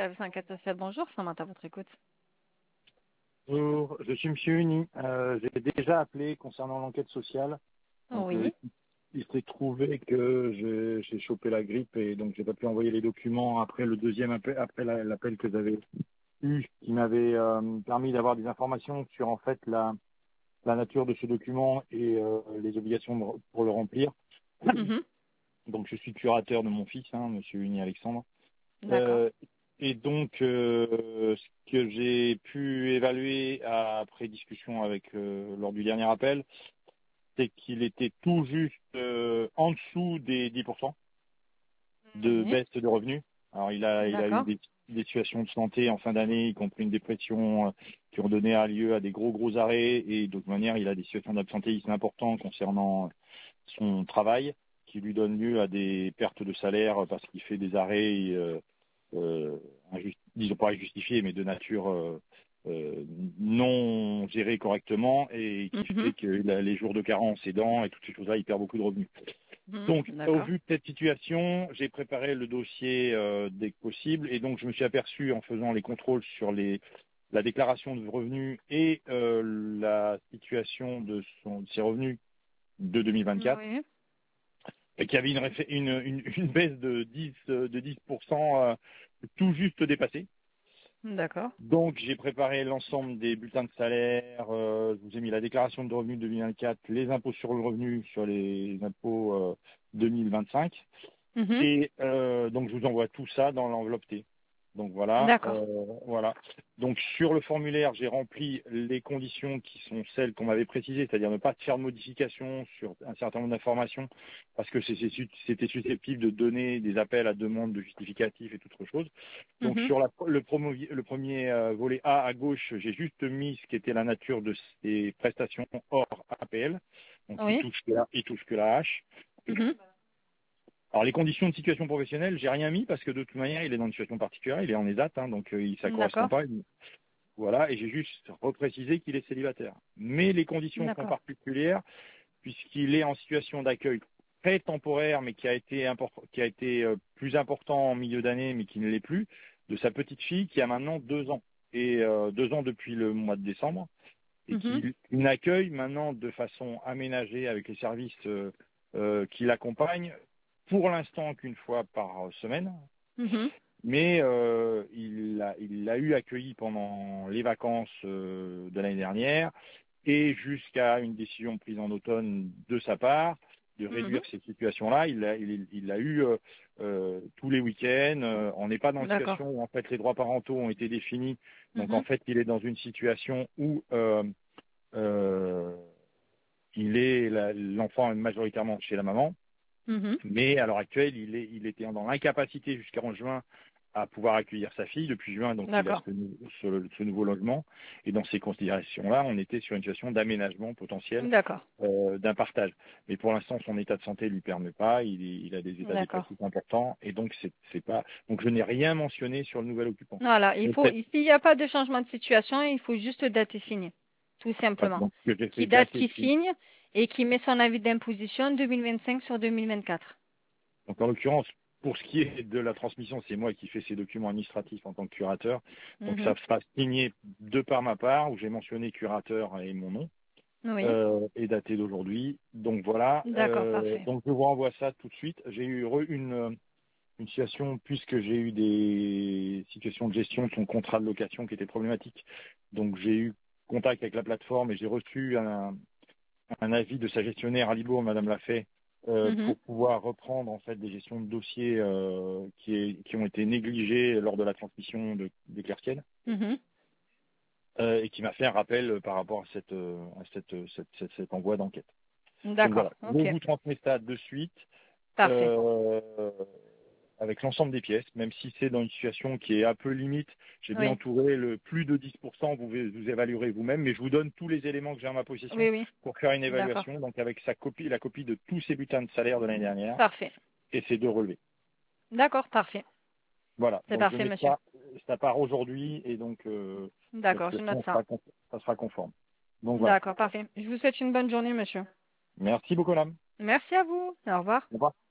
service enquête sociale, bonjour, Samantha, à votre écoute. Bonjour, je suis Monsieur Uni. J'ai déjà appelé concernant l'enquête sociale. Donc, Oui. il s'est trouvé que j'ai chopé la grippe et donc j'ai pas pu envoyer les documents après le deuxième appel, après l'appel que j'avais eu, qui m'avait permis d'avoir des informations sur en fait la nature de ce document et les obligations pour le remplir. Mhm. Donc je suis curateur de mon fils, Monsieur Uni Alexandre. D'accord. Euh, et donc, ce que j'ai pu évaluer après discussion avec lors du dernier appel, c'est qu'il était tout juste en dessous des 10% de Oui. baisse de revenus. Alors, il a eu D'accord. des situations de santé en fin d'année, y compris une dépression qui ont donné lieu à des gros arrêts. Et d'autre manière, il a des situations d'absentéisme importantes concernant son travail, qui lui donnent lieu à des pertes de salaire parce qu'il fait des arrêts disons pas injustifiés, mais de nature non gérée correctement et qui Mhm. fait que les jours de carence aidant et toutes ces choses-là, il perd beaucoup de revenus. Mhm. Donc, au D'accord. vu de cette situation, j'ai préparé le dossier dès que possible et donc je me suis aperçu en faisant les contrôles sur la déclaration de revenus et la situation de ses revenus de 2024 Oui. et qu'il y avait une baisse de 10% tout juste dépassée. D'accord. Donc, j'ai préparé l'ensemble des bulletins de salaire. Je vous ai mis la déclaration de revenus 2024, les impôts sur le revenu sur les impôts 2025. Mhm. Et donc, je vous envoie tout ça dans l'enveloppe T. Donc voilà, D'accord. voilà. Donc sur le formulaire, j'ai rempli les conditions qui sont celles qu'on m'avait précisées, c'est-à-dire ne pas faire de modifications sur un certain nombre d'informations, parce que c'était susceptible de donner des appels à demande de justificatifs et toute autre chose. Donc Mhm. sur le premier volet A à gauche, j'ai juste mis ce qui était la nature de ces prestations hors APL, donc Oui. il touche que la hache. Mhm. Alors les conditions de situation professionnelle, j'ai rien mis parce que de toute manière, il est dans une situation particulière, il est en ESAT, donc ça correspond D'accord. pas. Voilà, et j'ai juste reprécisé qu'il est célibataire. Mais les conditions sont D'accord. particulières puisqu'il est en situation d'accueil très temporaire, mais qui a été plus important en milieu d'année, mais qui ne l'est plus, de sa petite fille qui a maintenant 2 ans et 2 ans depuis le mois de décembre et Mhm. qui l'accueille maintenant de façon aménagée avec les services qui l'accompagnent pour l'instant qu'une fois par semaine, Mhm. mais il l'a eu accueilli pendant les vacances de l'année dernière et jusqu'à une décision prise en automne de sa part de Mhm. réduire ces situations-là. Il l'a eu tous les week-ends. On n'est pas dans une D'accord. situation où en fait les droits parentaux ont été définis. Donc en Mhm. fait, il est dans une situation où euh, l'enfant est majoritairement chez la maman. Mhm. Mais à l'heure actuelle, il était dans l'incapacité jusqu'en juin à pouvoir accueillir sa fille. Depuis juin, donc il a D'accord. ce nouveau logement. Et dans ces considérations-là, on était sur une situation d'aménagement potentiel D'accord. d'un partage. Mais pour l'instant, son état de santé lui permet pas. Il a des états D'accord. dépressifs importants. Et donc, c'est pas. Donc, je n'ai rien mentionné sur le nouvel occupant. Voilà, Donc, s'il n'y a pas de changement de situation, il faut juste date et signer, tout simplement. donc, ce que j'ai Qui fait date, date qui ici. signe et qui met son avis d'imposition 2025 sur 2024. Donc, en l'occurrence, pour ce qui est de la transmission, c'est moi qui fais ces documents administratifs en tant que curateur. Donc, ça Mhm. sera signé de par ma part, où j'ai mentionné curateur et mon nom, Oui, et daté d'aujourd'hui. Donc, voilà. d'accord, parfait. Donc, je vous renvoie ça tout de suite. J'ai eu une situation, puisque j'ai eu des situations de gestion de son contrat de location qui étaient problématiques. Donc, j'ai eu contact avec la plateforme et j'ai reçu un avis de sa gestionnaire à Libourg, Madame Lafay, Mhm. pour pouvoir reprendre en fait des gestions de dossiers qui ont été négligées lors de la transmission des clerquiennes Mhm. et qui m'a fait un rappel par rapport à cet envoi d'enquête. Donc D'accord, voilà, je ok, vous transmets ça de suite parfait. euh, avec l'ensemble des pièces, même si c'est dans une situation qui est un peu limite. J'ai bien Oui, entouré le plus de 10%, vous évaluerez vous-même, mais je vous donne tous les éléments que j'ai en ma possession oui, oui, pour faire une d'accord, évaluation, donc avec la copie de tous ces bulletins de salaire de l'année dernière parfait. et ces deux relevés. D'accord, parfait. Voilà, C'est donc je parfait, mets monsieur. ça part aujourd'hui et donc de D'accord, toute je note façon, ça. ça sera conforme. Donc voilà. D'accord, parfait. Je vous souhaite une bonne journée, monsieur. Merci beaucoup, madame. Merci à vous. Au revoir. Au revoir.